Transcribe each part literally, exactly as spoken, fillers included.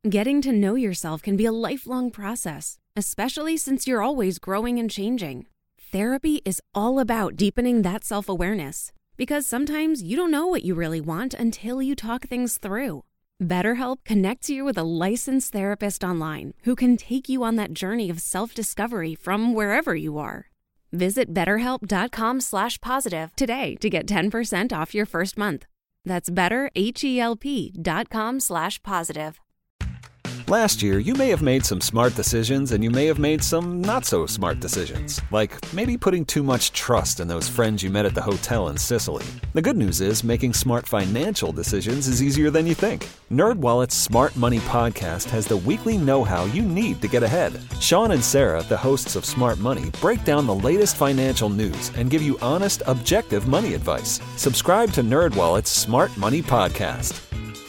Getting to know yourself can be a lifelong process, especially since you're always growing and changing. Therapy is all about deepening that self-awareness, because sometimes you don't know what you really want until you talk things through. BetterHelp connects you with a licensed therapist online who can take you on that journey of self-discovery from wherever you are. Visit betterhelp.com slash positive today to get ten percent off your first month. That's betterhelp.com slash positive. Last year, you may have made some smart decisions and you may have made some not-so-smart decisions, like maybe putting too much trust in those friends you met at the hotel in Sicily. The good news is making smart financial decisions is easier than you think. NerdWallet's Smart Money Podcast has the weekly know-how you need to get ahead. Sean and Sarah, the hosts of Smart Money, break down the latest financial news and give you honest, objective money advice. Subscribe to NerdWallet's Smart Money Podcast.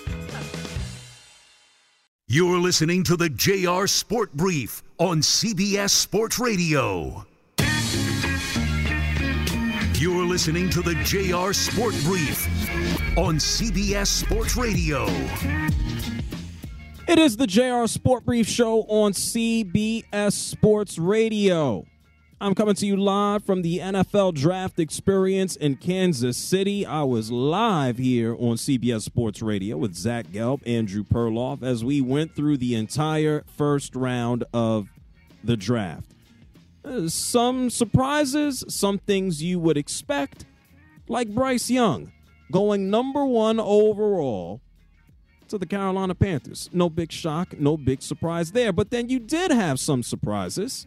You're listening to the J R Sport Brief on C B S Sports Radio. You're listening to the J R Sport Brief on C B S Sports Radio. It is the J R Sport Brief show on C B S Sports Radio. I'm coming to you live from the N F L Draft Experience in Kansas City. I was live here on C B S Sports Radio with Zach Gelb, Andrew Perloff, as we went through the entire first round of the draft. Uh, some surprises, some things you would expect, like Bryce Young going number one overall to the Carolina Panthers. No big shock, no big surprise there. But then you did have some surprises,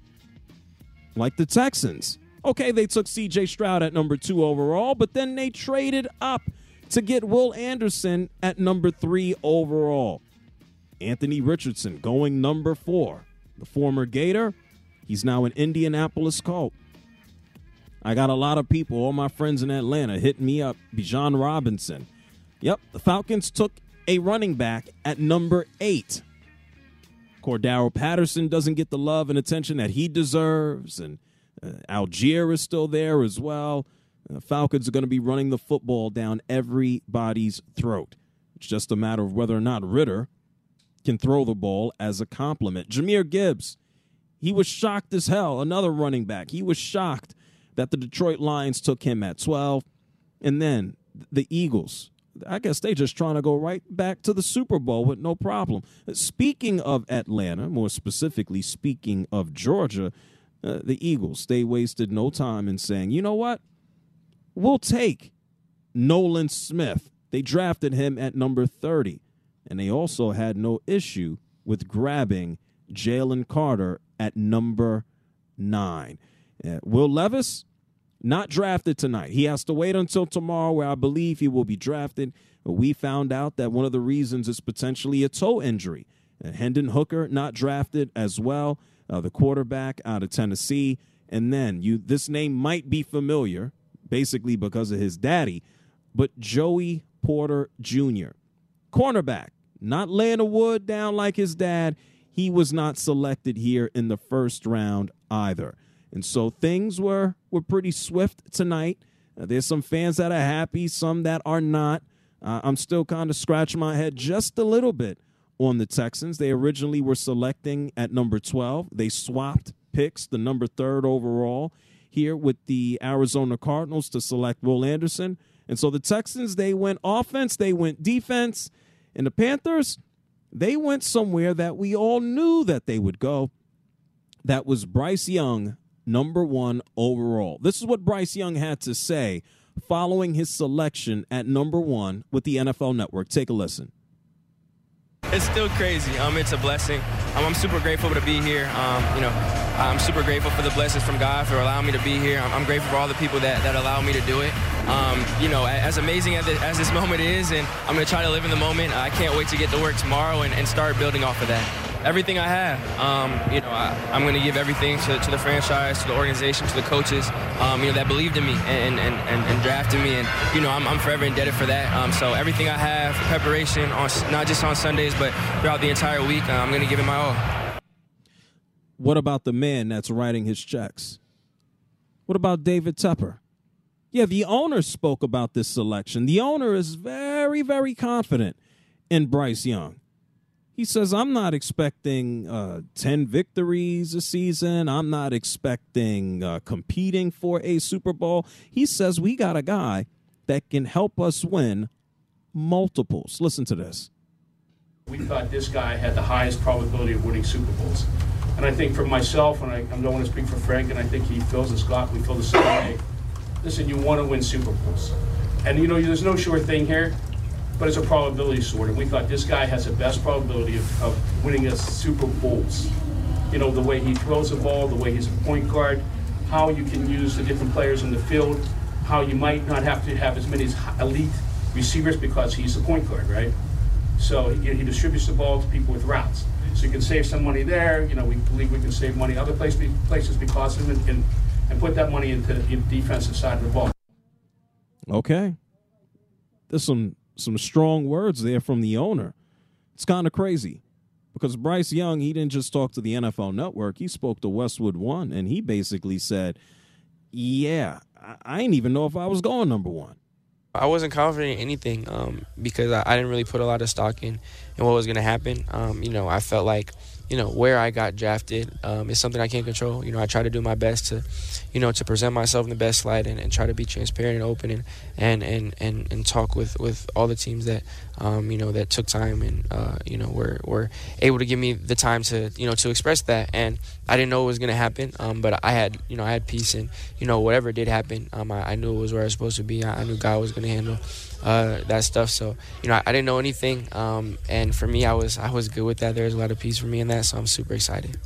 like the Texans. Okay, they took C J Stroud at number two overall, but then they traded up to get Will Anderson at number three overall. Anthony Richardson going number four. The former Gator, he's now an Indianapolis Colt. I got a lot of people, all my friends in Atlanta, hitting me up. Bijan Robinson. Yep, the Falcons took a running back at number eight. Cordero Patterson doesn't get the love and attention that he deserves, and uh, Algier is still there as well. The Falcons are going to be running the football down everybody's throat. It's just a matter of whether or not Ritter can throw the ball as a compliment. Jahmyr Gibbs, he was shocked as hell, another running back. He was shocked that the Detroit Lions took him at twelve. And then the Eagles, I guess they just trying to go right back to the Super Bowl with no problem. Speaking of Atlanta, more specifically speaking of Georgia, uh, the Eagles, they wasted no time in saying, you know what? We'll take Nolan Smith. They drafted him at number thirty, and they also had no issue with grabbing Jalen Carter at number nine. Uh, Will Levis, not drafted tonight. He has to wait until tomorrow, where I believe he will be drafted. But we found out that one of the reasons is potentially a toe injury. Uh, Hendon Hooker, not drafted as well, uh, the quarterback out of Tennessee. And then you, this name might be familiar, basically because of his daddy, but Joey Porter Junior Cornerback, not laying the wood down like his dad. He was not selected here in the first round either. And so things were, were pretty swift tonight. Uh, there's some fans that are happy, some that are not. Uh, I'm still kind of scratching my head just a little bit on the Texans. They originally were selecting at number twelve. They swapped picks, the number third overall, here with the Arizona Cardinals to select Will Anderson. And so the Texans, they went offense, they went defense. And the Panthers, they went somewhere that we all knew that they would go. That was Bryce Young, number one overall. This is what Bryce Young had to say following his selection at number one with the N F L Network. Take a listen. It's still crazy. Um, it's a blessing. Um, I'm super grateful to be here. Um, you know, I'm super grateful for the blessings from God for allowing me to be here. I'm, I'm grateful for all the people that, that allow me to do it. Um, you know, as amazing as, the, as this moment is, and I'm going to try to live in the moment, I can't wait to get to work tomorrow and, and start building off of that. Everything I have, um, you know, I, I'm going to give everything to, to the franchise, to the organization, to the coaches, um, you know, that believed in me and and, and, and drafted me. And, you know, I'm, I'm forever indebted for that. Um, so everything I have, preparation, on not just on Sundays, but throughout the entire week, uh, I'm going to give it my all. What about the man that's writing his checks? What about David Tepper? Yeah, the owner spoke about this selection. The owner is very, very confident in Bryce Young. He says, I'm not expecting uh, ten victories a season. I'm not expecting uh, competing for a Super Bowl. He says we got a guy that can help us win multiples. Listen to this. We thought this guy had the highest probability of winning Super Bowls. And I think for myself, and I, I don't want to speak for Frank, and I think he feels, and Scott, we feel the same way. Listen, you want to win Super Bowls. And, you know, there's no sure thing here, but it's a probability sort. And we thought this guy has the best probability of, of winning us Super Bowls. You know, the way he throws the ball, the way he's a point guard, how you can use the different players in the field, how you might not have to have as many elite receivers because he's a point guard, right? So he, he distributes the ball to people with routes. So you can save some money there. You know, we believe we can save money other place, places because of him and, and, and put that money into the defensive side of the ball. Okay. There's some, some strong words there from the owner. It's kind of crazy because Bryce Young, he didn't just talk to the N F L Network. He spoke to Westwood One, and he basically said, yeah, I, I didn't even know if I was going number one. I wasn't confident in anything um, because I, I didn't really put a lot of stock in, in what was going to happen. Um, you know, I felt like, you know, where I got drafted um, is something I can't control. You know, I try to do my best to, you know, to present myself in the best light and, and try to be transparent and open and and, and, and, and talk with, with all the teams that, um, you know, that took time and, uh, you know, were, were able to give me the time to, you know, to express that. And I didn't know it was going to happen, um, but I had, you know, I had peace and, you know, whatever did happen, um, I, I knew it was where I was supposed to be. I, I knew God was going to handle uh, that stuff. So, you know, I, I didn't know anything. Um, and for me, I was I was good with that. There's a lot of peace for me in that, so I'm super excited.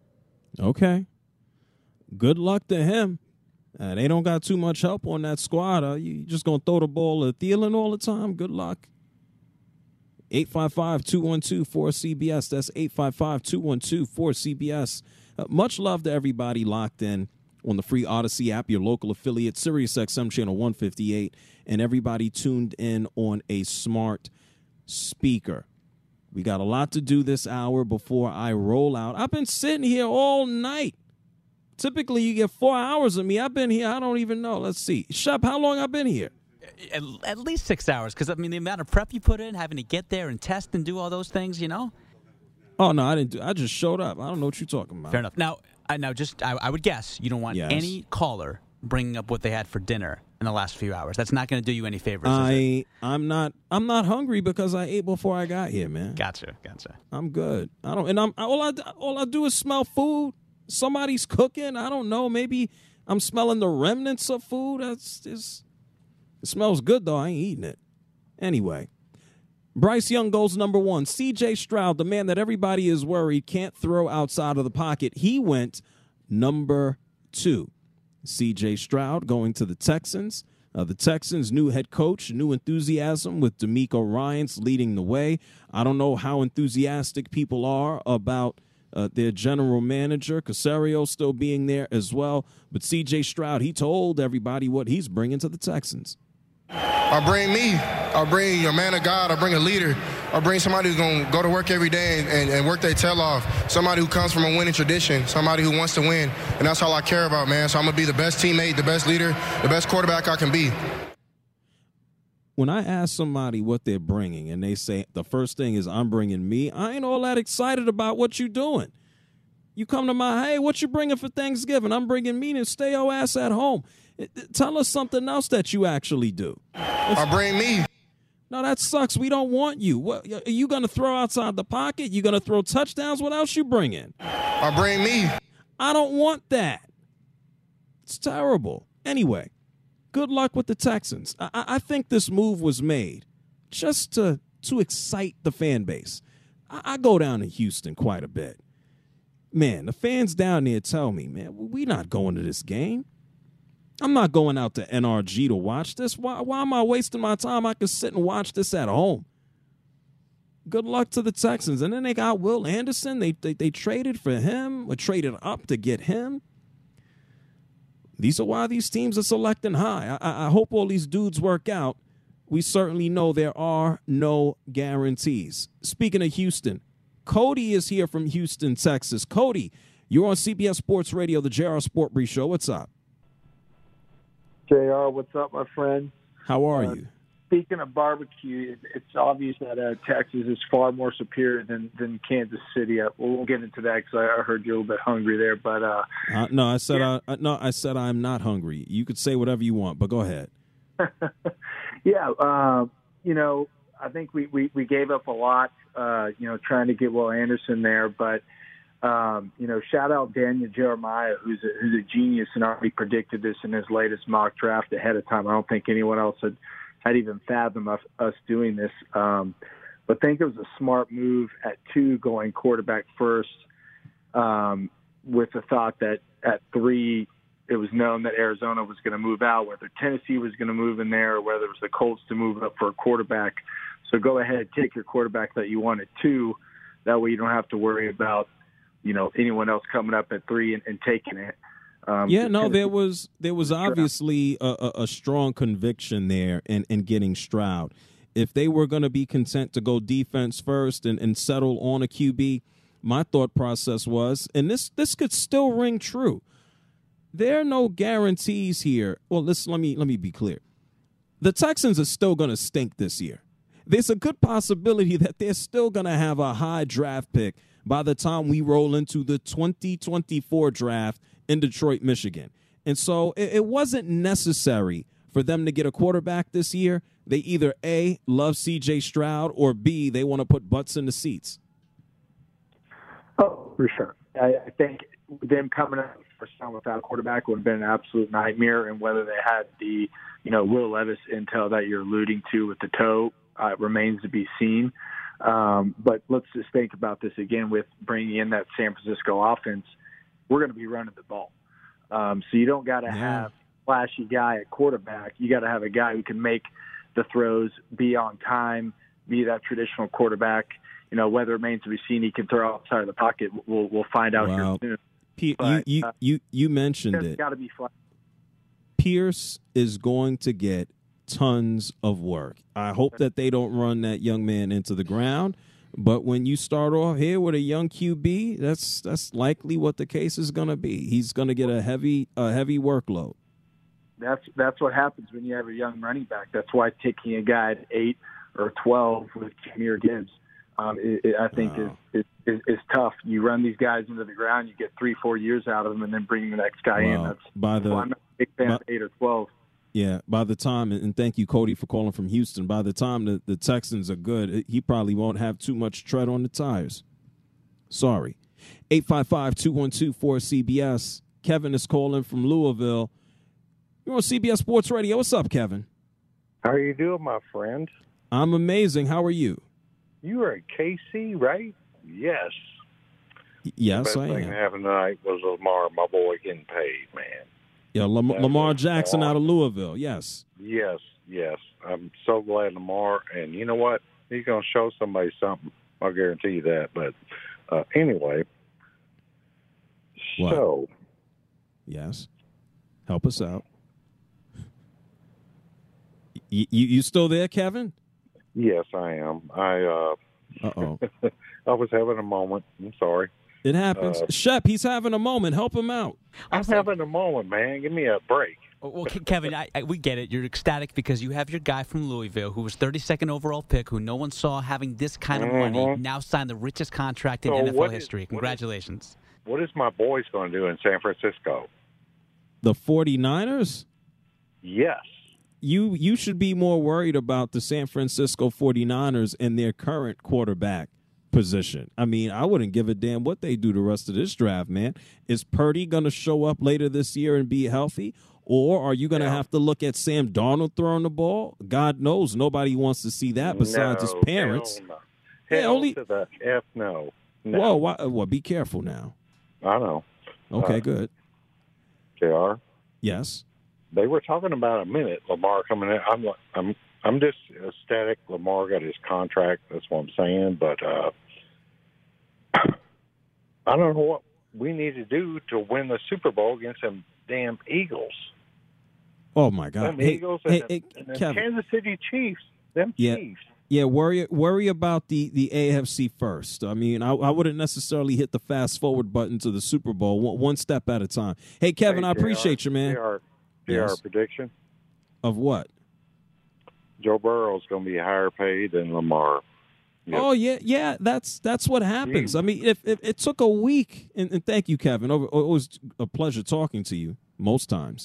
Okay. Good luck to him. Uh, they don't got too much help on that squad. Uh, you just going to throw the ball at Thielen all the time? Good luck. eight five five, two one two, four C B S. That's eight five five, two one two, four C B S. Uh, much love to everybody locked in on the free Odyssey app, your local affiliate, Sirius X M channel one fifty-eight, and everybody tuned in on a smart speaker. We got a lot to do this hour before I roll out. I've been sitting here all night. Typically, you get four hours of me. I've been here, I don't even know. Let's see. Shep, how long I've been here? At, at least six hours, because, I mean, the amount of prep you put in, having to get there and test and do all those things, you know? Oh, no, I didn't do I just showed up. I don't know what you're talking about. Fair enough. Now, I, now just I, I would guess you don't want Yes. any caller bringing up what they had for dinner in the last few hours. That's not going to do you any favors, is it? I, I'm not I'm not hungry because I ate before I got here, man. Gotcha, gotcha. I'm good. I don't, and I'm all I all I do is smell food. Somebody's cooking. I don't know. Maybe I'm smelling the remnants of food. That's just. It smells good though. I ain't eating it. Anyway, Bryce Young goes number one. C J Stroud, the man that everybody is worried can't throw outside of the pocket, he went number two. C J Stroud going to the Texans. Uh, the Texans' new head coach, new enthusiasm with DeMeco Ryans leading the way. I don't know how enthusiastic people are about uh, their general manager, Caserio, still being there as well. But C J Stroud, he told everybody what he's bringing to the Texans. I bring me. I bring a man of God. I bring a leader. I bring somebody who's going to go to work every day and, and, and work their tail off. Somebody who comes from a winning tradition. Somebody who wants to win. And that's all I care about, man. So I'm going to be the best teammate, the best leader, the best quarterback I can be. When I ask somebody what they're bringing and they say the first thing is I'm bringing me, I ain't all that excited about what you're doing. You come to my, hey, what you bringing for Thanksgiving? I'm bringing me, and stay your ass at home. Tell us something else that you actually do. It's, I bring me. No, that sucks. We don't want you. What, are you going to throw outside the pocket? You going to throw touchdowns? What else you bringing? I bring me. I don't want that. It's terrible. Anyway, good luck with the Texans. I, I think this move was made just to, to excite the fan base. I, I go down to Houston quite a bit. Man, the fans down there tell me, man, we're not going to this game. I'm not going out to N R G to watch this. Why, why am I wasting my time? I could sit and watch this at home. Good luck to the Texans. And then they got Will Anderson. They, they, they traded for him or traded up to get him. These are why these teams are selecting high. I, I hope all these dudes work out. We certainly know there are no guarantees. Speaking of Houston, Cody is here from Houston, Texas. Cody, you're on C B S Sports Radio, the J R Sport Brief Show. What's up? J R, what's up, my friend? How are uh, you? speaking of barbecue, it's obvious that uh, Texas is far more superior than, than Kansas City. Uh, we won't get into that because I heard you're a little bit hungry there. But uh, uh, no, I said yeah. I no, I said I'm not hungry. You could say whatever you want, but go ahead. yeah, uh, you know, I think we, we, we gave up a lot, uh, you know, trying to get Will Anderson there. But, um, you know, shout out Daniel Jeremiah, who's a, who's a genius and already predicted this in his latest mock draft ahead of time. I don't think anyone else had, had even fathomed us, us doing this. Um, but I think it was a smart move at two going quarterback first, um, with the thought that at three, it was known that Arizona was going to move out, whether Tennessee was going to move in there or whether it was the Colts to move up for a quarterback. So go ahead, take your quarterback that you want at two. That way you don't have to worry about, you know, anyone else coming up at three and, and taking it. Um, yeah, no, there was there was obviously a, a, a strong conviction there in, in getting Stroud. If they were going to be content to go defense first and, and settle on a Q B, my thought process was, and this this could still ring true, there are no guarantees here. Well, let's, let me let me be clear. The Texans are still going to stink this year. There's a good possibility that they're still going to have a high draft pick by the time we roll into the twenty twenty-four draft in Detroit, Michigan. And so it, it wasn't necessary for them to get a quarterback this year. They either A, love C J Stroud, or B, they want to put butts in the seats. Oh, for sure. I, I think them coming up first time without a quarterback would have been an absolute nightmare. And whether they had the, you know, Will Levis intel that you're alluding to with the toe uh, remains to be seen. Um, but let's just think about this again with bringing in that San Francisco offense. We're going to be running the ball. Um, so you don't got to yeah. have a flashy guy at quarterback. You got to have a guy who can make the throws, be on time, be that traditional quarterback. You know, whether it remains to be seen, he can throw outside of the pocket. We'll we'll find out wow. here soon. P- But, you, you, uh, you, you mentioned it. Got to be flashy. Pierce is going to get tons of work. I hope that they don't run that young man into the ground. But when you start off here with a young Q B, that's that's likely what the case is going to be. He's going to get a heavy a heavy workload. That's that's what happens when you have a young running back. That's why taking a guy at eight or twelve with Jahmyr Gibbs, um, it, it, I think wow. is, is is tough. You run these guys into the ground, you get three four years out of them, and then bring the next guy wow. in. That's by the well, I'm not a big fan by, of eight or twelve. Yeah, by the time, and thank you, Cody, for calling from Houston. By the time the, the Texans are good, he probably won't have too much tread on the tires. Sorry. eight five five, two one two, four C B S. Kevin is calling from Louisville. You're on C B S Sports Radio. What's up, Kevin? How are you doing, my friend? I'm amazing. How are you? You are at K C, right? Yes. Y- yes, the I best thing am. that happened tonight was Lamar, my boy, getting paid, man. Yeah, Lam- That Lamar was Jackson awesome. out of Louisville. Yes. Yes, yes. I'm so glad Lamar, and you know what? He's going to show somebody something. I'll guarantee you that. But uh, anyway, What? so Yes. Help us out. You, you, you still there, Kevin? yes, I am. I uh, Uh-oh. I was having a moment. I'm sorry. It happens. Uh, Shep, he's having a moment. Help him out. I'm having a moment, man. Give me a break. Well, Ke- Kevin, I, I, we get it. You're ecstatic because you have your guy from Louisville who was thirty-second overall pick, who no one saw having this kind of money, Mhm. now signed the richest contract in So N F L what is- history. what is- Congratulations. What is my boys going to do in San Francisco? The 49ers? Yes. You you should be more worried about the San Francisco 49ers and their current quarterback position. I mean, I wouldn't give a damn what they do the rest of this draft, man. Is Purdy going to show up later this year and be healthy? Or are you going to No. have to look at Sam Darnold throwing the ball? God knows nobody wants to see that besides no, his parents. Hell, no. Yeah, Hell only- to the F no. no. Whoa, why, well, be careful now. I know. Okay, Uh, good. J R, Yes. they were talking about a minute, Lamar coming in. I'm I'm I'm just ecstatic Lamar got his contract. That's what I'm saying. But uh, I don't know what we need to do to win the Super Bowl against them damn Eagles. Oh, my God. Them Hey, Eagles hey, and, hey, them, and them Kevin. Kansas City Chiefs. Them Yeah. Chiefs. Yeah, worry worry about the, the A F C first. I mean, I, I wouldn't necessarily hit the fast forward button to the Super Bowl one, one step at a time. Hey, Kevin, Hey, I appreciate J R, you, man. J R, J R Yes. prediction. Of what? Joe Burrow's going to be higher paid than Lamar. Yep. Oh yeah, yeah. That's that's what happens. I mean, if, if it took a week, and, and thank you, Kevin. It was a pleasure talking to you most times.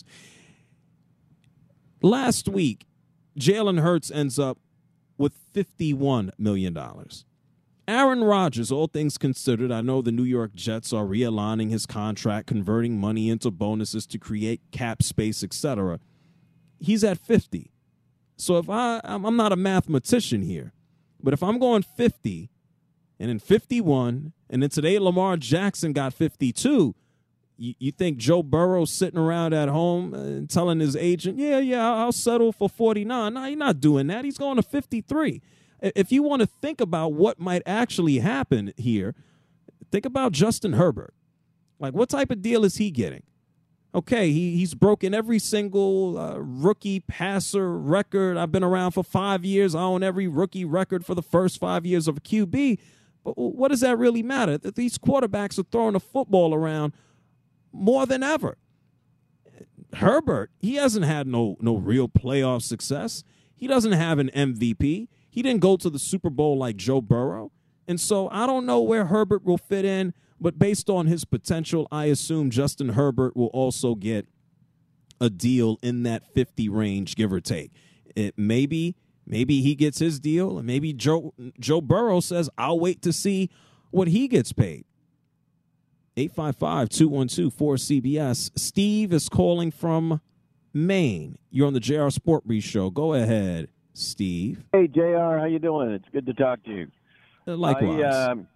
Last week, Jalen Hurts ends up with fifty-one million dollars. Aaron Rodgers, all things considered, I know the New York Jets are realigning his contract, converting money into bonuses to create cap space, et cetera. He's at fifty. So if I, I'm not a mathematician here, but if I'm going fifty and then fifty-one, and then today Lamar Jackson got fifty-two, you, you think Joe Burrow's sitting around at home and telling his agent, yeah, yeah, I'll settle for forty-nine. No, he's not doing that. He's going to fifty-three. If you want to think about what might actually happen here, think about Justin Herbert. Like, what type of deal is he getting? Okay, he, he's broken every single uh, rookie passer record. I've been around for five years. I own every rookie record for the first five years of a Q B. But what does that really matter? That these quarterbacks are throwing the football around more than ever. Herbert, he hasn't had no no real playoff success. He doesn't have an M V P. He didn't go to the Super Bowl like Joe Burrow. And so I don't know where Herbert will fit in, but based on his potential, I assume Justin Herbert will also get a deal in that fifty range, give or take. It maybe maybe he gets his deal, and maybe Joe Joe Burrow says, I'll wait to see what he gets paid. eight five five, two one two, four C B S. Steve is calling from Maine. You're on the J R Sport Brief Show. Go ahead, Steve. Hey, J R, how you doing? It's good to talk to you. Likewise. I, um,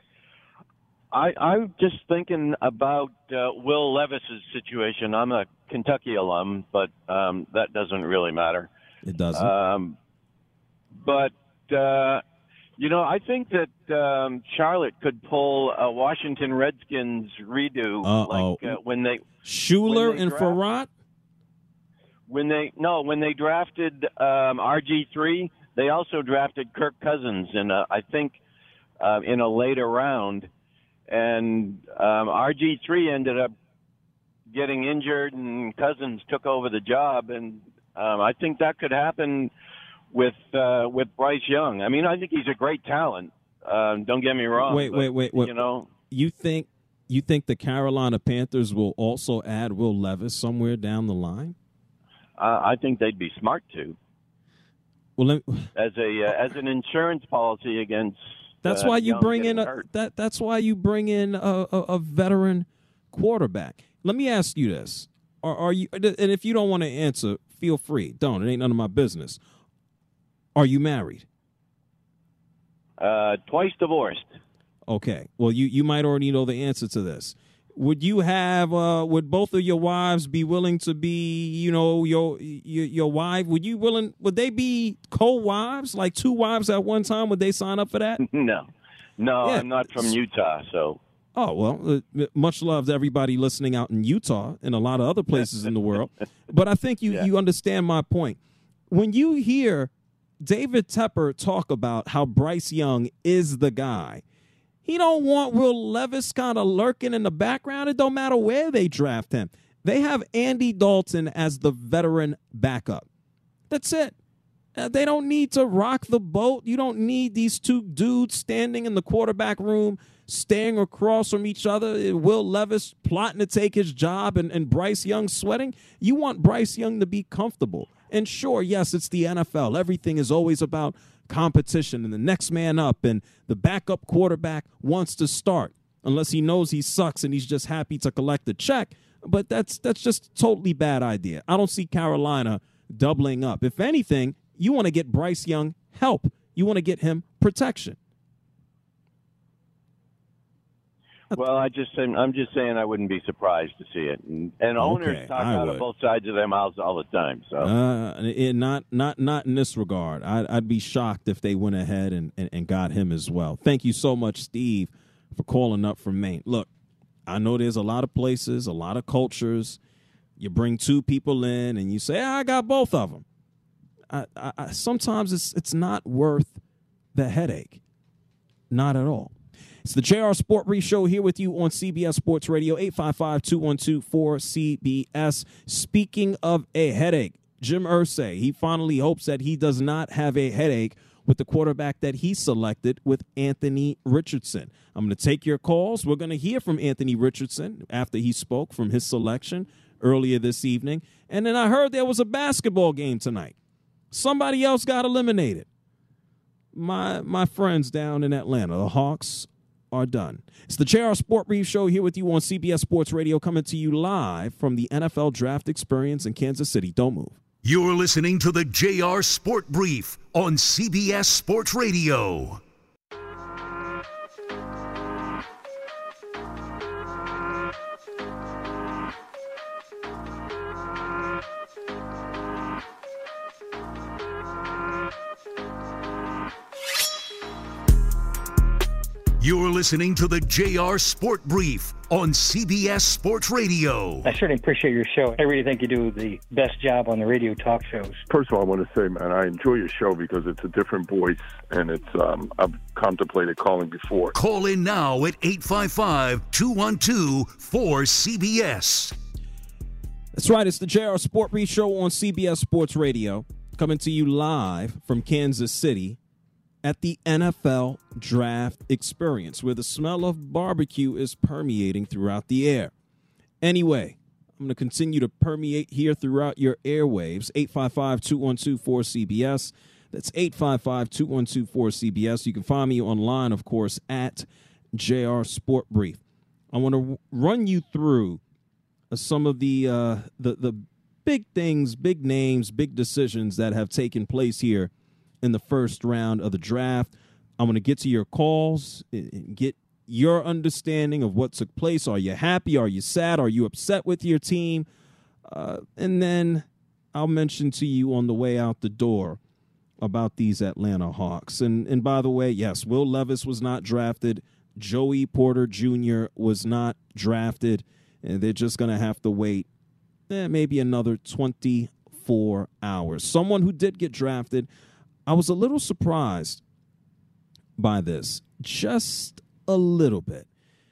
I, I'm just thinking about uh, Will Levis's situation. I'm a Kentucky alum, but um, that doesn't really matter. It doesn't. Um, but, uh, you know, I think that um, Charlotte could pull a Washington Redskins redo. Uh-oh. Like, uh, when they Schuler when they and draft, Farrat? When they no, when they drafted um, R G three, they also drafted Kirk Cousins in a, I think uh, in a later round, and um, R G three ended up getting injured, and Cousins took over the job, and um, I think that could happen with uh, with Bryce Young. I mean, I think he's a great talent. Um, don't get me wrong. Wait, but, wait, wait, wait. You know, you think you think the Carolina Panthers will also add Will Levis somewhere down the line? Uh, I think they'd be smart to. Well, let, as a uh, as an insurance policy against. That's uh, why you Young bring in a hurt. that. That's why you bring in a, a, a veteran quarterback. Let me ask you this: Are, are you? And if you don't want to answer, feel free. Don't. It ain't none of my business. Are you married? Uh, twice divorced. Okay. Well, you you might already know the answer to this. Would you have? Uh, would both of your wives be willing to be? You know, your your, your wife. Would you willing? Would they be co-wives, like two wives at one time? Would they sign up for that? No, no, Yeah. I'm not from Utah, so. Oh, well, uh, much love to everybody listening out in Utah and a lot of other places in the world. But I think you, Yeah. you understand my point. When you hear David Tepper talk about how Bryce Young is the guy, he don't want Will Levis kind of lurking in the background. It don't matter where they draft him. They have Andy Dalton as the veteran backup. That's it. Uh, they don't need to rock the boat. You don't need these two dudes standing in the quarterback room, staring across from each other. Will Levis plotting to take his job and, and Bryce Young sweating. You want Bryce Young to be comfortable. And sure, yes, it's the N F L. Everything is always about competition and the next man up, and the backup quarterback wants to start unless he knows he sucks and he's just happy to collect a check. But that's that's just a totally bad idea. I don't see Carolina doubling up. If anything, you want to get Bryce Young help. You want to get him protection. Well, I just I'm just saying I wouldn't be surprised to see it, and, and owners Okay, talk I out would. of both sides of their mouths all the time. So Uh, it, not not not in this regard. I'd, I'd be shocked if they went ahead and, and, and got him as well. Thank you so much, Steve, for calling up from Maine. Look, I know there's a lot of places, a lot of cultures. You bring two people in and you say, I got both of them. I, I, I, sometimes it's it's not worth the headache. Not at all. It's the J R Sport Brief Show here with you on C B S Sports Radio, eight five five, two one two, four C B S. Speaking of a headache, Jim Irsay, he finally hopes that he does not have a headache with the quarterback that he selected with Anthony Richardson. I'm going to take your calls. We're going to hear from Anthony Richardson after he spoke from his selection earlier this evening. And then I heard there was a basketball game tonight. Somebody else got eliminated. My my friends down in Atlanta, the Hawks, are done. It's the J R Sport Brief Show here with you on C B S Sports Radio, coming to you live from the N F L Draft Experience in Kansas City. Don't move. You're listening to the J R Sport Brief on C B S Sports Radio. You're listening to the J R Sport Brief on C B S Sports Radio. I certainly appreciate your show. I really think you do the best job on the radio talk shows. First of all, I want to say, man, I enjoy your show because it's a different voice, and it's um, I've contemplated calling before. Call in now at eight five five, two one two, four C B S. That's right. It's the J R Sport Brief Show on C B S Sports Radio, coming to you live from Kansas City at the N F L Draft Experience, where the smell of barbecue is permeating throughout the air. Anyway, I'm going to continue to permeate here throughout your airwaves. eight five five, two one two, four C B S. That's eight five five, two one two, four C B S. You can find me online, of course, at J R Sport Brief. I want to run you through uh, some of the, uh, the the big things, big names, big decisions that have taken place here in the first round of the draft. I'm going to get to your calls and get your understanding of what took place. Are you happy? Are you sad? Are you upset with your team? Uh, and then I'll mention to you on the way out the door about these Atlanta Hawks. And and by the way, yes, Will Levis was not drafted. Joey Porter Junior was not drafted. And they're just going to have to wait eh, maybe another twenty-four hours. Someone who did get drafted, I was a little surprised by this, just a little bit.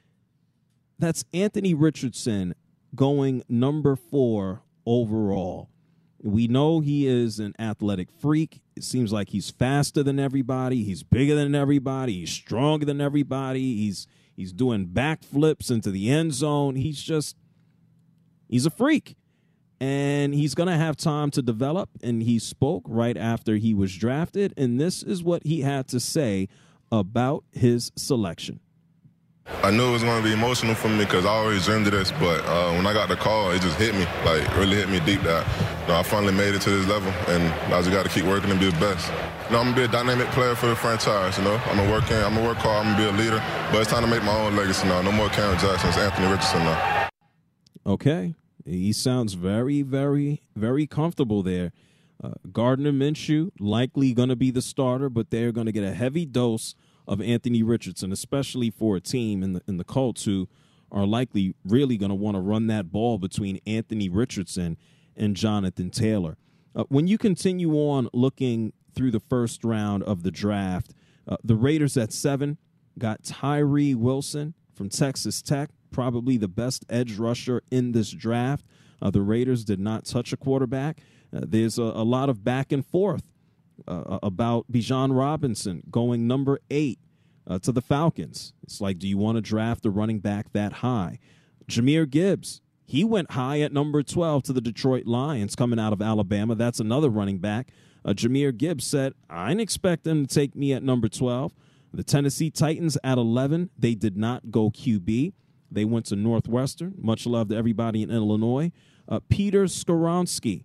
That's Anthony Richardson going number four overall. We know he is an athletic freak. It seems like he's faster than everybody. He's bigger than everybody. He's stronger than everybody. He's he's doing backflips into the end zone. He's just, he's a freak. And he's going to have time to develop, and he spoke right after he was drafted, and this is what he had to say about his selection. I knew it was going to be emotional for me because I always dreamed of this, but uh, when I got the call, it just hit me, like really hit me deep that you know, I finally made it to this level, and I just got to keep working and be the best. You know, I'm going to be a dynamic player for the franchise, you know. I'm going to work in, I'm going to work hard, I'm going to be a leader, but it's time to make my own legacy now. No more Cameron Jackson, it's Anthony Richardson now. Okay. He sounds very, very, very comfortable there. Uh, Gardner Minshew likely going to be the starter, but they're going to get a heavy dose of Anthony Richardson, especially for a team in the in the Colts who are likely really going to want to run that ball between Anthony Richardson and Jonathan Taylor. Uh, when you continue on looking through the first round of the draft, uh, the Raiders at seven got Tyree Wilson from Texas Tech, probably the best edge rusher in this draft. Uh, the Raiders did not touch a quarterback. Uh, there's a, a lot of back and forth uh, about Bijan Robinson going number eight uh, to the Falcons. It's like, do you want to draft a running back that high? Jahmyr Gibbs, he went high at number twelve to the Detroit Lions coming out of Alabama. That's another running back. Uh, Jahmyr Gibbs said, I didn't expect them to take me at number twelve. The Tennessee Titans at eleven, they did not go Q B. They went to Northwestern. Much love to everybody in Illinois. Uh, Peter Skoronski.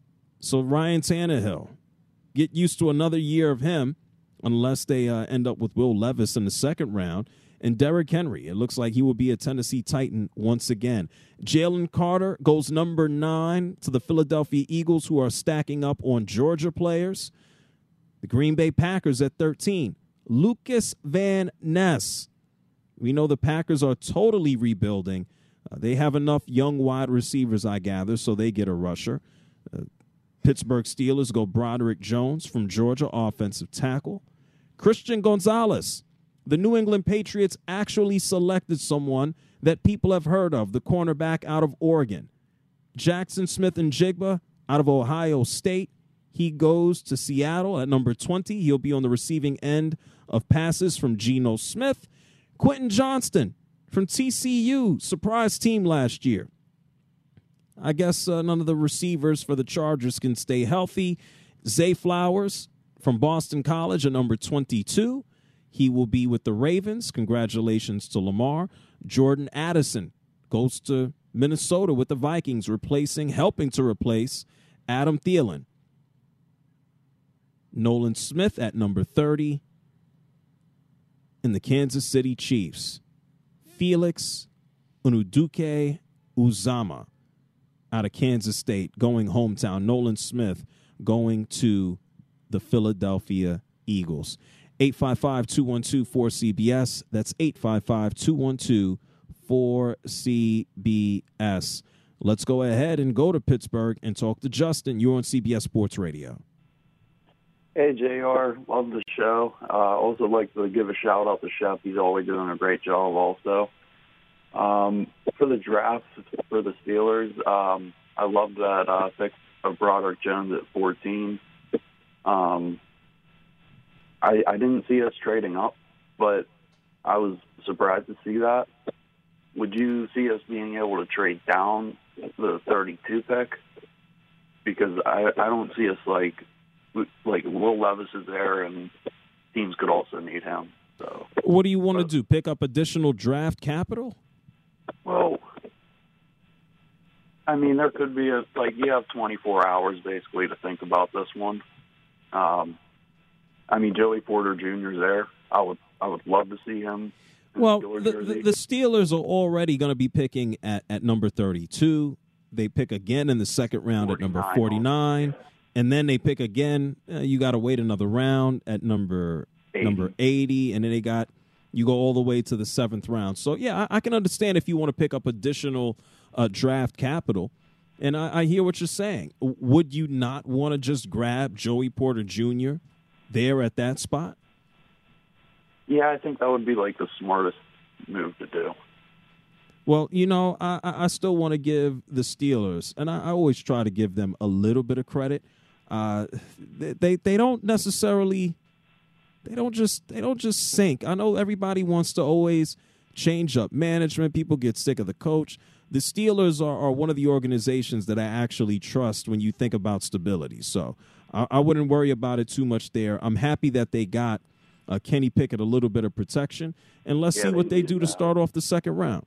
So Ryan Tannehill. Get used to another year of him unless they uh, end up with Will Levis in the second round. And Derrick Henry. It looks like he will be a Tennessee Titan once again. Jalen Carter goes number nine to the Philadelphia Eagles, who are stacking up on Georgia players. The Green Bay Packers at thirteen. Lucas Van Ness. We know the Packers are totally rebuilding. Uh, they have enough young wide receivers, I gather, so they get a rusher. Uh, Pittsburgh Steelers go Broderick Jones from Georgia, offensive tackle. Christian Gonzalez. The New England Patriots actually selected someone that people have heard of, the cornerback out of Oregon. Jackson Smith and Jigba Out of Ohio State, he goes to Seattle at number twenty. He'll be on the receiving end of passes from Geno Smith. Quentin Johnston from T C U, surprise team last year. I guess uh, none of the receivers for the Chargers can stay healthy. Zay Flowers from Boston College at number twenty-two. He will be with the Ravens. Congratulations to Lamar. Jordan Addison goes to Minnesota with the Vikings, replacing, helping to replace Adam Thielen. Nolan Smith at number thirty. In the Kansas City Chiefs, Felix Unuduke Uzama out of Kansas State, going hometown. Nolan Smith going to the Philadelphia Eagles. eight five five, two one two, four C B S. That's eight five five, two one two, four C B S. Let's go ahead and go to Pittsburgh and talk to Justin. You're on C B S Sports Radio. Hey, J R, love the show. Uh, also like to give a shout-out to Shep. He's always doing a great job also. Um, for the draft for the Steelers, um, I love that uh, pick of Broderick Jones at fourteen. Um, I, I didn't see us trading up, but I was surprised to see that. Would you see us being able to trade down the thirty-two pick? Because I, I don't see us like... Like, Will Levis is there, and teams could also need him. So, what do you want but, to do? Pick up additional draft capital? Well, I mean, there could be a like you have twenty-four hours basically to think about this one. Um, I mean, Joey Porter Junior's there. I would I would love to see him. Well, the, the, the Steelers are already going to be picking at, at number thirty-two. They pick again in the second round at number forty-nine. And then they pick again. Uh, you got to wait another round at number eighty. number eighty, and then they got you go all the way to the seventh round. So yeah, I, I can understand if you want to pick up additional uh, draft capital, and I, I hear what you're saying. Would you not want to just grab Joey Porter Junior there at that spot? Yeah, I think that would be like the smartest move to do. Well, you know, I, I still want to give the Steelers, and I, I always try to give them a little bit of credit. Uh, they, they they don't necessarily they don't just they don't just sink. I know everybody wants to always change up management. People get sick of the coach. The Steelers are, are one of the organizations that I actually trust when you think about stability. So I, I wouldn't worry about it too much there. I'm happy that they got uh, Kenny Pickett a little bit of protection, and let's yeah, see what they, they do that. to start off the second round.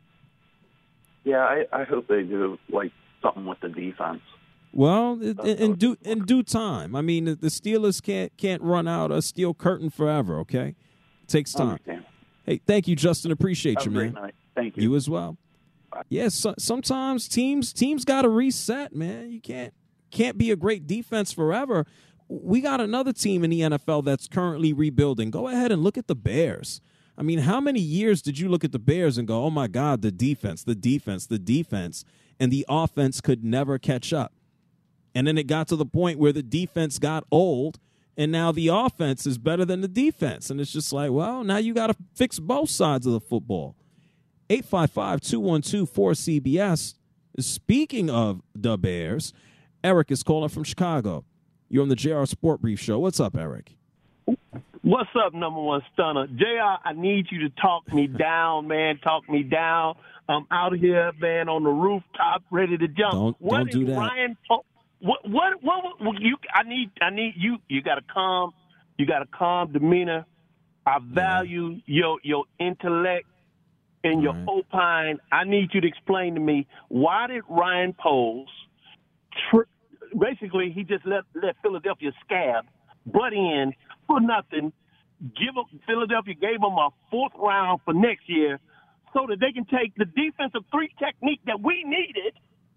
Yeah, I, I hope they do like something with the defense. Well, in, in due in due time. I mean, the Steelers can't can't run out a steel curtain forever. Okay, it takes time. Hey, thank you, Justin. Appreciate Have you, a man. great night. Thank you. You as well. Yes, yeah, so, sometimes teams teams got to reset, man. You can't can't be a great defense forever. We got another team in the N F L that's currently rebuilding. Go ahead and look at the Bears. I mean, how many years did you look at the Bears and go, oh, my God, the defense, the defense, the defense, and the offense could never catch up? And then it got to the point where the defense got old, and now the offense is better than the defense. And it's just like, well, now you got to fix both sides of the football. eight five five, two one two, four C B S. Speaking of the Bears, Eric is calling from Chicago. You're on the J R Sport Brief Show. What's up, Eric? What's up, number one stunner? J R, I need you to talk me down, man. Talk me down. I'm out here, man, on the rooftop, ready to jump. Don't, what don't do that. Ryan po- what, what, what, what, you, I need, I need you, you got a calm, you got a calm demeanor. I value yeah. your, your intellect and your right. opine. I need you to explain to me, why did Ryan Poles, tr- basically he just let, let Philadelphia scab, butt in for nothing, give up, Philadelphia gave them a fourth round for next year so that they can take the defensive three technique that we needed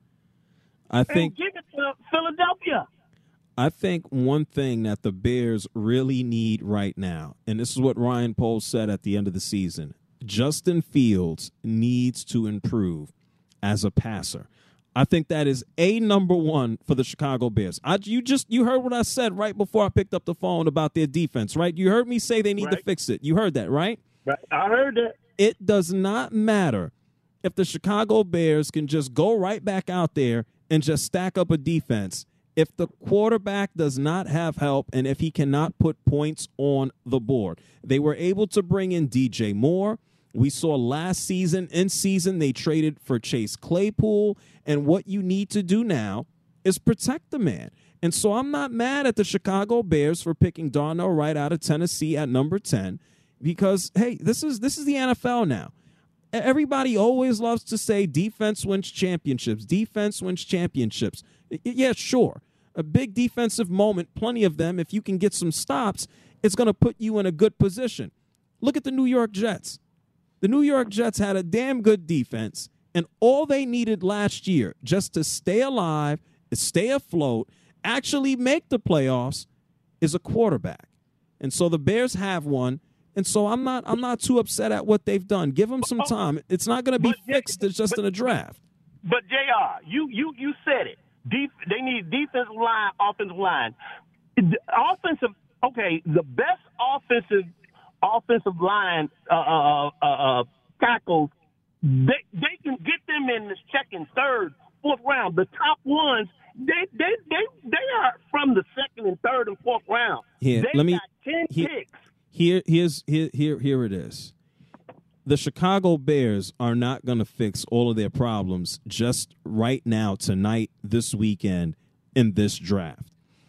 I think, and give it to Philadelphia. I think one thing that the Bears really need right now, and this is what Ryan Poles said at the end of the season, Justin Fields needs to improve as a passer. I think that is a number one for the Chicago Bears. I, you just you heard what I said right before I picked up the phone about their defense, right? You heard me say they need right. to fix it. You heard that, right? Right. I heard that. It does not matter if the Chicago Bears can just go right back out there and just stack up a defense. If the quarterback does not have help and if he cannot put points on the board, they were able to bring in D J Moore. We saw last season, in season, they traded for Chase Claypool. And what you need to do now is protect the man. And so I'm not mad at the Chicago Bears for picking Darnell Wright out of Tennessee at number ten because, hey, this is this is the N F L now. Everybody always loves to say defense wins championships. Defense wins championships. Yeah, sure. A big defensive moment, plenty of them. If you can get some stops, it's going to put you in a good position. Look at the New York Jets. The New York Jets had a damn good defense, and all they needed last year just to stay alive, stay afloat, actually make the playoffs is a quarterback. And so the Bears have one. And so I'm not I'm not too upset at what they've done. Give them some time. It's not going to be fixed. It's just in a draft. But, J R, you, you, you said it. Def, they need defensive line, offensive line. The offensive, okay, the best offensive offensive line uh, uh, uh, uh, tackles, they, they can get them in the second, third, fourth round. The top ones, they they they, they are from the second and third and fourth round. Here, they let me, got ten here, picks. Here, here's here, here, here it is. The Chicago Bears are not going to fix all of their problems just right now, tonight, this weekend, in this draft.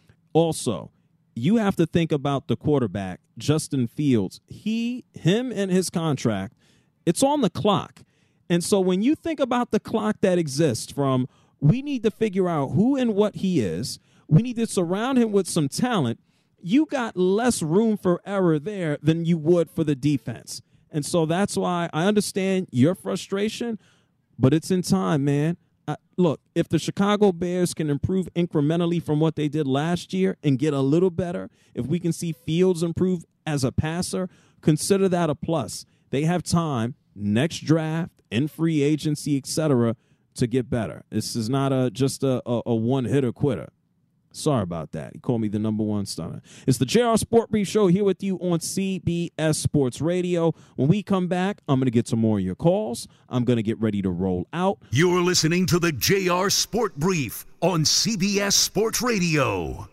Also, you have to think about the quarterback, Justin Fields. He, him and his contract, it's on the clock. And so when you think about the clock that exists from we need to figure out who and what he is, we need to surround him with some talent, you got less room for error there than you would for the defense. And so that's why I understand your frustration, but it's in time, man. Uh, look, if the Chicago Bears can improve incrementally from what they did last year and get a little better, if we can see Fields improve as a passer, consider that a plus. They have time, next draft, in free agency, et cetera, to get better. This is not a just a, a, a one-hitter quitter. Sorry about that. He called me the number one stunner. It's the J R Sport Brief Show here with you on C B S Sports Radio. When we come back, I'm going to get some more of your calls. I'm going to get ready to roll out. You're listening to the J R Sport Brief on C B S Sports Radio.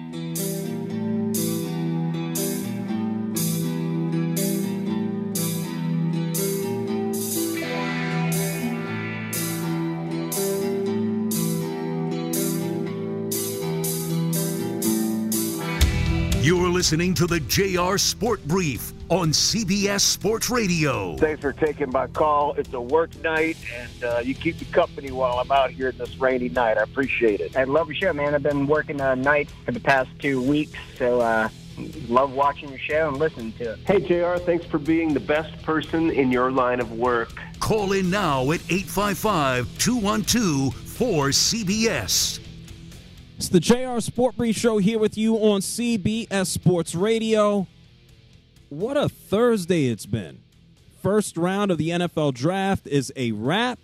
You're listening to the J R Sport Brief on C B S Sports Radio. Thanks for taking my call. It's a work night, and uh, you keep me company while I'm out here this rainy night. I appreciate it. I love your show, man. I've been working uh, nights for the past two weeks, so uh, love watching your show and listening to it. Hey, J R, thanks for being the best person in your line of work. Call in now at eight five five, two one two, four C B S. It's the J R Sport Brief Show here with you on C B S Sports Radio. What a Thursday it's been. First round of the N F L Draft is a wrap.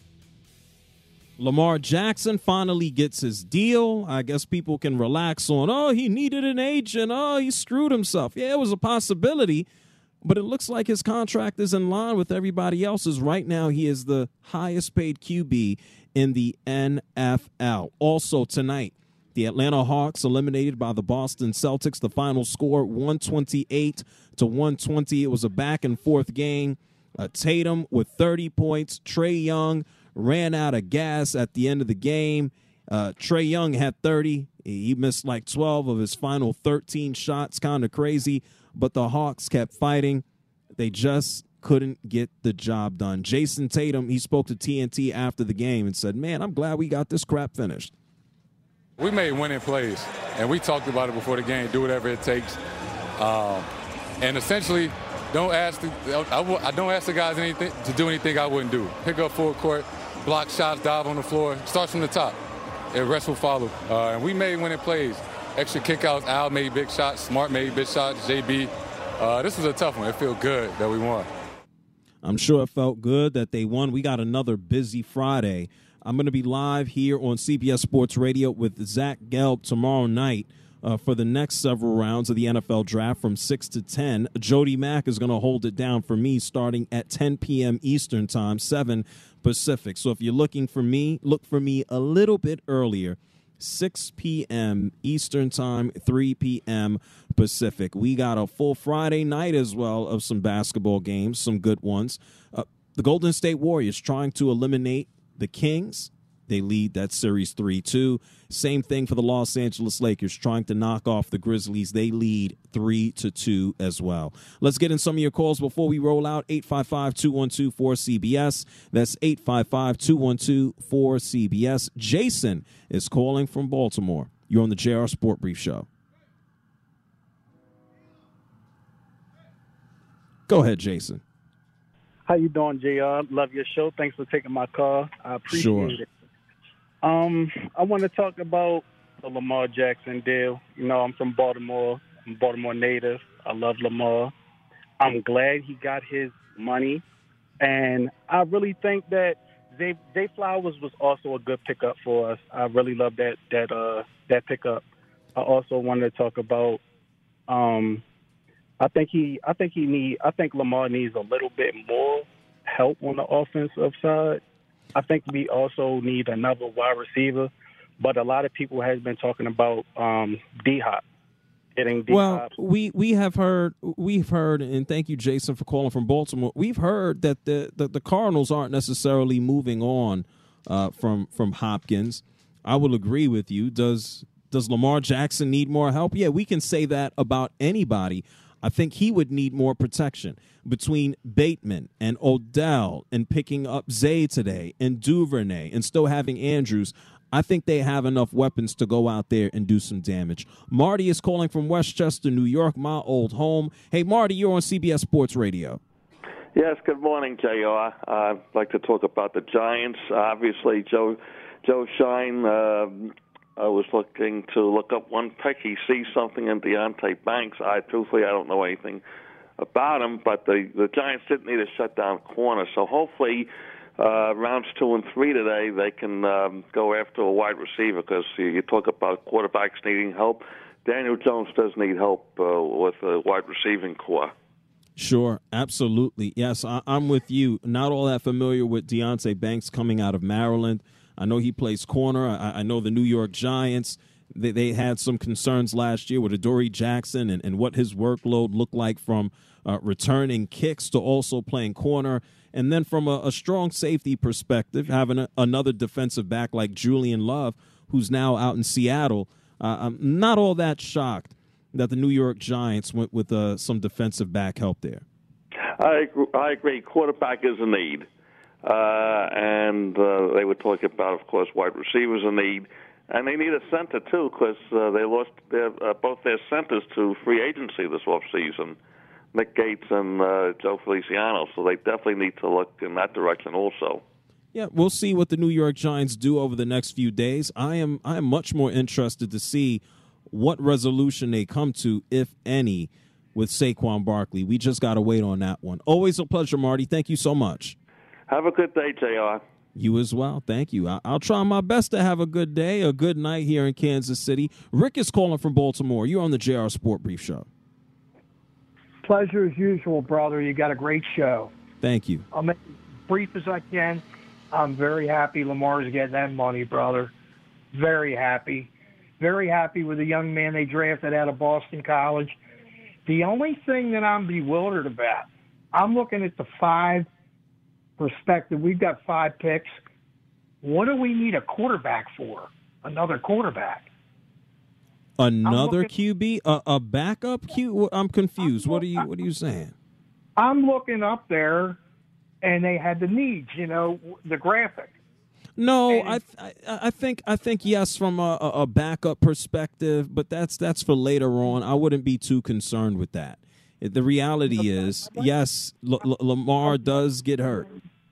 Lamar Jackson finally gets his deal. I guess people can relax on, oh, he needed an agent. Oh, he screwed himself. Yeah, it was a possibility, but it looks like his contract is in line with everybody else's. Right now, he is the highest paid Q B in the N F L. Also tonight, the Atlanta Hawks eliminated by the Boston Celtics. The final score, one twenty-eight to one twenty. It was a back-and-forth game. Uh, Tatum with thirty points. Trae Young ran out of gas at the end of the game. Uh, Trae Young had thirty. He missed like twelve of his final thirteen shots. Kind of crazy. But the Hawks kept fighting. They just couldn't get the job done. Jason Tatum, he spoke to T N T after the game and said, man, I'm glad we got this crap finished. We made winning plays, and we talked about it before the game, do whatever it takes. Um, and essentially, don't ask the, I, I don't ask the guys anything to do anything I wouldn't do. Pick up full court, block shots, dive on the floor, start from the top. And rest will follow. Uh, and we made winning plays. Extra kickouts, Al made big shots, Smart made big shots, J B. Uh, this was a tough one. It felt good that we won. I'm sure it felt good that they won. We got another busy Friday. I'm going to be live here on C B S Sports Radio with Zach Gelb tomorrow night uh, for the next several rounds of the N F L draft from six to ten. Jody Mack is going to hold it down for me starting at ten p.m. Eastern time, seven Pacific. So if you're looking for me, look for me a little bit earlier. six p.m. Eastern time, three p.m. Pacific. We got a full Friday night as well of some basketball games, some good ones. Uh, the Golden State Warriors trying to eliminate the Kings. They lead that series three two. Same thing for the Los Angeles Lakers, trying to knock off the Grizzlies. They lead three to two as well. Let's get in some of your calls before we roll out. eight five five, two one two, four C B S. That's eight five five, two one two, four C B S. Jason is calling from Baltimore. You're on the J R Sport Brief Show. Go ahead, Jason. How you doing, J R? Love your show. Thanks for taking my call. I appreciate Sure. it. Um, I want to talk about the Lamar Jackson deal. You know, I'm from Baltimore. I'm a Baltimore native. I love Lamar. I'm glad he got his money. And I really think that Zay, Zay Flowers was also a good pickup for us. I really love that that uh, that pickup. I also wanted to talk about um, I think he I think he need I think Lamar needs a little bit more help on the offensive side. I think we also need another wide receiver, but a lot of people has been talking about um, D-Hop. Getting D-Hop. Well, we, we have heard, we've heard, and thank you, Jason, for calling from Baltimore. We've heard that the, the, the Cardinals aren't necessarily moving on uh, from from Hopkins. I will agree with you. Does does Lamar Jackson need more help? Yeah, we can say that about anybody. I think he would need more protection between Bateman and Odell and picking up Zay today and Duvernay and still having Andrews. I think they have enough weapons to go out there and do some damage. Marty is calling from Westchester, New York, my old home. Hey, Marty, you're on C B S Sports Radio. Yes, good morning, J R. Uh, I'd like to talk about the Giants. Obviously, Joe Joe Shine, uh, I was looking to look up one pick. He sees something in Deontay Banks. I truthfully, I don't know anything about him, but the, the Giants didn't need a shutdown corner. So hopefully, uh, rounds two and three today, they can um, go after a wide receiver because you, you talk about quarterbacks needing help. Daniel Jones does need help uh, with a wide receiving core. Sure, absolutely. Yes, I, I'm with you. Not all that familiar with Deontay Banks coming out of Maryland. I know he plays corner. I, I know the New York Giants, they, they had some concerns last year with Adoree Jackson and, and what his workload looked like from uh, returning kicks to also playing corner. And then from a, a strong safety perspective, having a, another defensive back like Julian Love, who's now out in Seattle, uh, I'm not all that shocked that the New York Giants went with uh, some defensive back help there. I agree, I agree. Quarterback is a need. Uh, and uh, they were talking about, of course, wide receivers in need. And they need a center, too, because uh, they lost their, uh, both their centers to free agency this offseason, Nick Gates and uh, Joe Feliciano. So they definitely need to look in that direction also. Yeah, we'll see what the New York Giants do over the next few days. I am I am much more interested to see what resolution they come to, if any, with Saquon Barkley. We just got to wait on that one. Always a pleasure, Marty. Thank you so much. Have a good day, J R. You as well. Thank you. I'll try my best to have a good day, a good night here in Kansas City. Rick is calling from Baltimore. You're on the J R Sport Brief Show. Pleasure as usual, brother. You got a great show. Thank you. I'll make it as brief as I can. I'm very happy Lamar's getting that money, brother. Very happy. Very happy with the young man they drafted out of Boston College. The only thing that I'm bewildered about, I'm looking at the five perspective. We've got five picks. What do we need a quarterback for? Another quarterback. Another looking, Q B? A, a backup Q? I'm confused. What are you What are you saying? I'm looking up there, and they had the needs. You know, the graphic. No, I, I I think I think yes from a, a backup perspective, but that's that's for later on. I wouldn't be too concerned with that. The reality is, yes, L- L- Lamar does get hurt.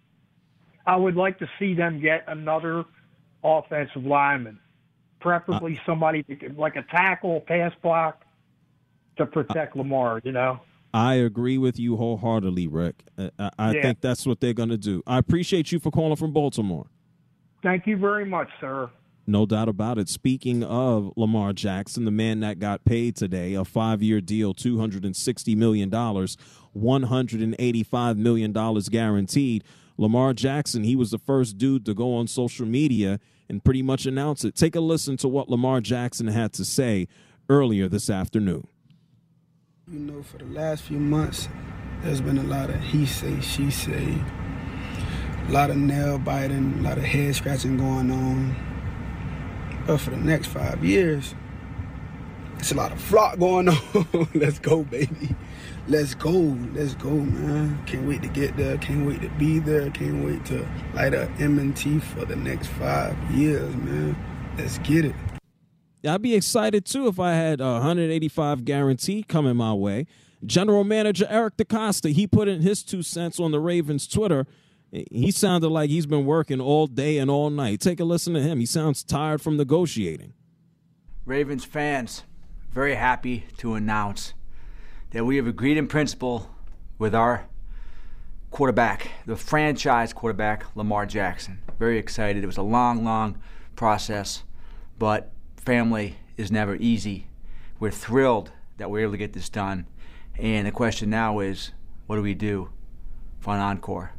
I would like to see them get another offensive lineman, preferably uh, somebody to, like a tackle, pass block, to protect uh, Lamar, you know? I agree with you wholeheartedly, Rick. I, I yeah. think that's what they're going to do. I appreciate you for calling from Baltimore. Thank you very much, sir. No doubt about it. Speaking of Lamar Jackson, the man that got paid today, a five-year deal, two hundred sixty million dollars, one hundred eighty-five million dollars guaranteed. Lamar Jackson, he was the first dude to go on social media and pretty much announce it. Take a listen to what Lamar Jackson had to say earlier this afternoon. You know, for the last few months, there's been a lot of he say, she say, a lot of nail biting, a lot of head scratching going on. But for the next five years, it's a lot of flock going on. Let's go, baby. Let's go. Let's go, man. Can't wait to get there. Can't wait to be there. Can't wait to light up M and T for the next five years, man. Let's get it. I'd be excited, too, if I had a one hundred eighty-five guarantee coming my way. General Manager Eric DeCosta, he put in his two cents on the Ravens' Twitter. He sounded like he's been working all day and all night. Take a listen to him. He sounds tired from negotiating. Ravens fans, very happy to announce that we have agreed in principle with our quarterback, the franchise quarterback, Lamar Jackson. Very excited. It was a long, long process, but family is never easy. We're thrilled that we're able to get this done. And the question now is, what do we do for an encore?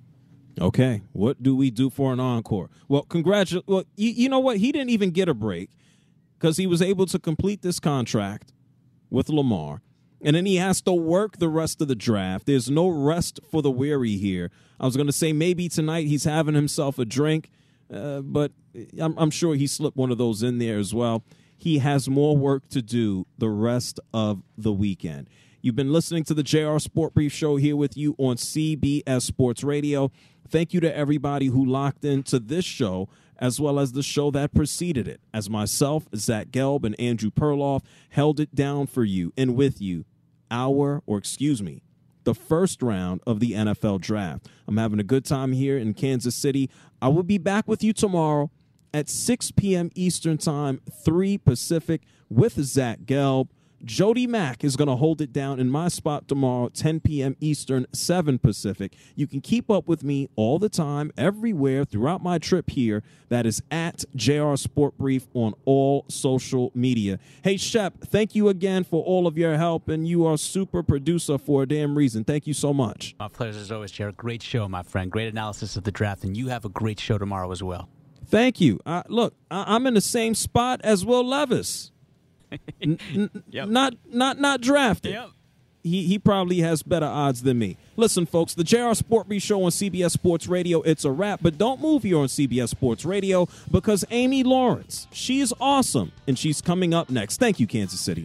Okay, what do we do for an encore? Well, congratulations. Well, you, you know what? He didn't even get a break because he was able to complete this contract with Lamar. And then he has to work the rest of the draft. There's no rest for the weary here. I was going to say maybe tonight he's having himself a drink, uh, but I'm, I'm sure he slipped one of those in there as well. He has more work to do the rest of the weekend. You've been listening to the J R Sport Brief Show here with you on C B S Sports Radio. Thank you to everybody who locked into this show as well as the show that preceded it, as myself, Zach Gelb, and Andrew Perloff held it down for you and with you, our, or excuse me, the first round of the N F L Draft. I'm having a good time here in Kansas City. I will be back with you tomorrow at six p.m. Eastern Time, three Pacific, with Zach Gelb. Jody Mack is going to hold it down in my spot tomorrow, ten p.m. Eastern, seven Pacific. You can keep up with me all the time, everywhere, throughout my trip here. That is at J R Sport Brief on all social media. Hey, Shep, thank you again for all of your help, and you are super producer for a damn reason. Thank you so much. My pleasure as always, Jared. Great show, my friend. Great analysis of the draft, and you have a great show tomorrow as well. Thank you. Uh, look, I- I'm in the same spot as Will Levis. N- n- yep. Not not not drafted. Yep. He he probably has better odds than me. Listen, folks, the J R Sport Brief Show on C B S Sports Radio, it's a wrap. But don't move here on C B S Sports Radio because Amy Lawrence, she is awesome, and she's coming up next. Thank you, Kansas City.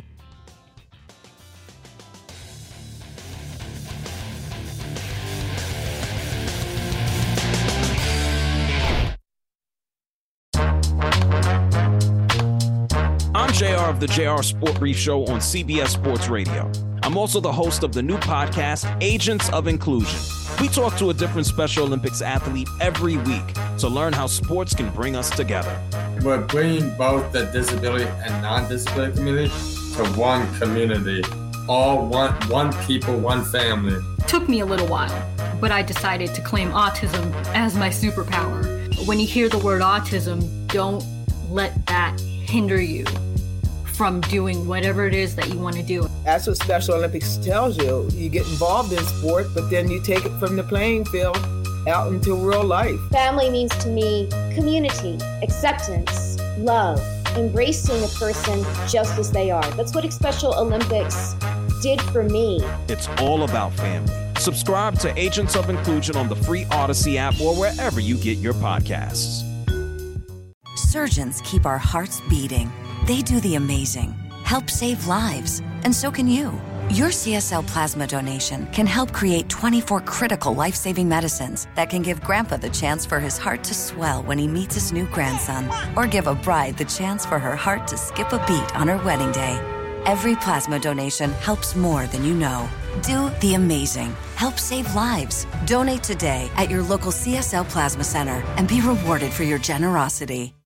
J R of the J R Sport Brief Show on C B S Sports Radio. I'm also the host of the new podcast, Agents of Inclusion. We talk to a different Special Olympics athlete every week to learn how sports can bring us together. We're bringing both the disability and non-disability community to one community. All one, one people, one family. Took me a little while, but I decided to claim autism as my superpower. When you hear the word autism, don't let that hinder you from doing whatever it is that you want to do. That's what Special Olympics tells you. You get involved in sport, but then you take it from the playing field out into real life. Family means to me community, acceptance, love, embracing a person just as they are. That's what Special Olympics did for me. It's all about family. Subscribe to Agents of Inclusion on the free Odyssey app or wherever you get your podcasts. Surgeons keep our hearts beating. They do the amazing, help save lives, and so can you. Your C S L plasma donation can help create twenty-four critical life-saving medicines that can give Grandpa the chance for his heart to swell when he meets his new grandson, or give a bride the chance for her heart to skip a beat on her wedding day. Every plasma donation helps more than you know. Do the amazing. Help save lives. Donate today at your local C S L Plasma Center and be rewarded for your generosity.